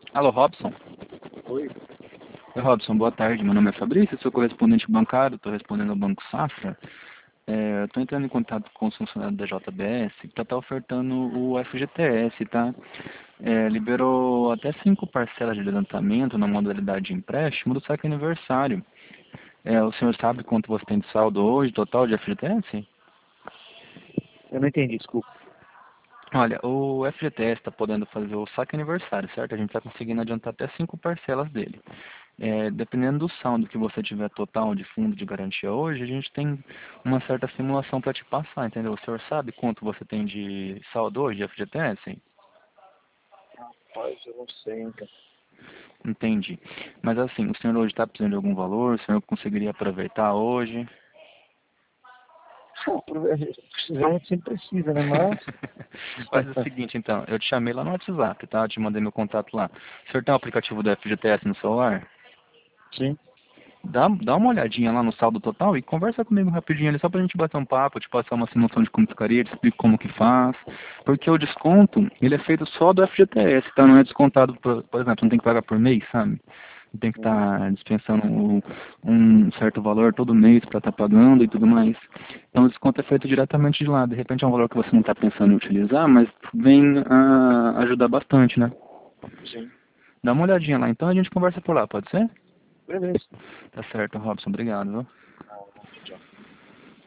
Alô, Robson? Oi. Oi, Robson, boa tarde. Meu nome é Fabrício, sou correspondente bancário, estou respondendo ao Banco Safra. Estou entrando em contato com os funcionários da JBS que está ofertando o FGTS, tá? Liberou até 5 parcelas de adiantamento na modalidade de empréstimo do saque aniversário. O senhor sabe quanto você tem de saldo hoje, total de FGTS? Eu não entendi, desculpa. Olha, o FGTS está podendo fazer o saque aniversário, certo? A gente está conseguindo adiantar até 5 parcelas dele. Dependendo do saldo que você tiver total de fundo de garantia hoje, a gente tem uma certa simulação para te passar, entendeu? O senhor sabe quanto você tem de saldo hoje de FGTS? Rapaz, eu não sei, então. Entendi. Mas assim, o senhor hoje está precisando de algum valor? O senhor conseguiria aproveitar hoje? Precisar a gente sempre precisa, né? Mas, Faz o seguinte, então, eu te chamei lá no WhatsApp, tá? Eu te mandei meu contato lá. O senhor tem o aplicativo do FGTS no celular? sim. Dá uma olhadinha lá no saldo total e conversa comigo rapidinho ali, só pra gente bater um papo, te passar uma simulação de como ficaria, te explico como que faz. Porque o desconto, ele é feito só do FGTS, tá? Não é descontado, por exemplo, não tem que pagar por mês, sabe? Não tem que Uhum. estar dispensando um certo valor todo mês para estar pagando e tudo mais. Então o desconto é feito diretamente de lá. De repente é um valor que você não está pensando em utilizar, mas vem a ajudar bastante, né? Sim. Dá uma olhadinha lá, então a gente conversa por lá, pode ser? Beleza. Tá certo, Robson. Obrigado, viu? Ah, tchau.